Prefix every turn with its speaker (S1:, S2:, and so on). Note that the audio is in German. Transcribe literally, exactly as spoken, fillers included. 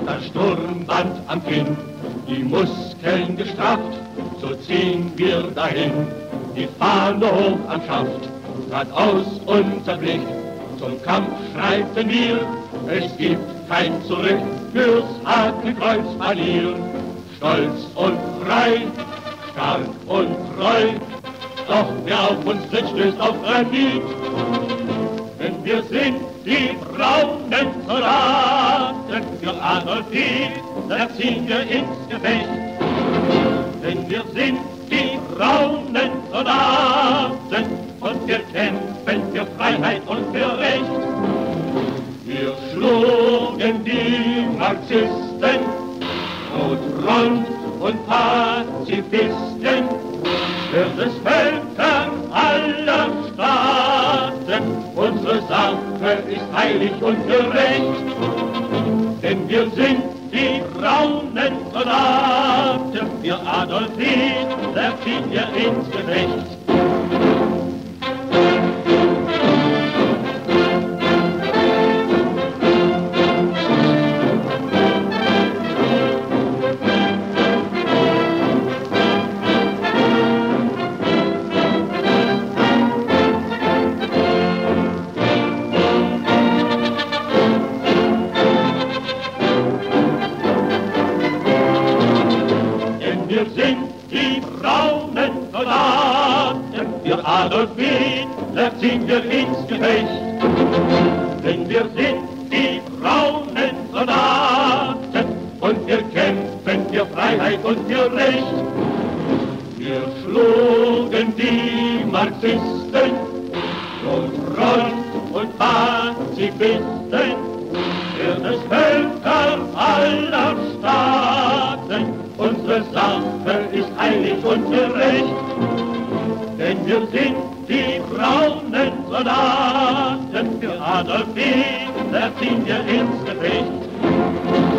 S1: das Sturmband am Kinn, die Muskeln gestrafft, so ziehen wir dahin, die Fahne hoch am Schaft, geradeaus unser Blick, zum Kampf schreiten wir, es gibt kein Zurück fürs Hakenkreuz-Manier. Stolz und frei, stark und treu, doch wer auf uns tritt, stößt auf Granit. Denn wir sind die braunen Soldaten, für Adolf Hitler ziehen wir ins Gefecht. Denn wir sind die braunen Soldaten und wir kämpfen für Freiheit und für Recht. Wir schlugen die Marxisten, Rot-Rot und Pazifisten, für das Völker aller Staaten. Unsere Sache ist heilig und gerecht, denn wir sind die braunen Soldaten, für Adolf Hitler ziehen wir ins Gefecht. Wir sind die braunen Soldaten, für Adolf Hitler ziehen wir ins Gefecht. Denn wir sind die braunen Soldaten und wir kämpfen für Freiheit und für Recht. Wir schlugen die Marxisten, Rot-Rot und Pazifisten, für das Völker aller Staaten. Unsere Sache ist heilig und gerecht, denn wir sind die braunen Soldaten, für Adolf Hitler ziehen wir ins Gefecht.